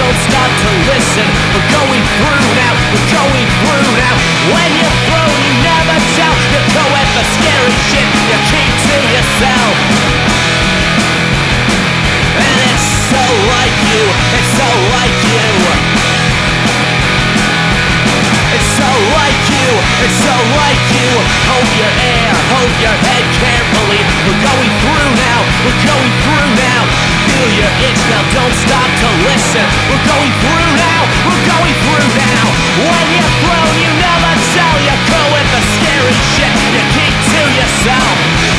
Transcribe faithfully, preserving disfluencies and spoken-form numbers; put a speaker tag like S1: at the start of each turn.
S1: don't stop to listen. We're going through now, we're going through now. When you're thrown, you never tell. You go at the scary shit, you keep to yourself. And it's so like you, it's so like you. It's so like you, it's so like you. Hold your air, hold your head carefully. We're going through now, we're going through now. Feel your itch now, don't stop to listen. We're going through now, we're going through now. When you're thrown, you never tell. You go with the scary shit, you keep to yourself.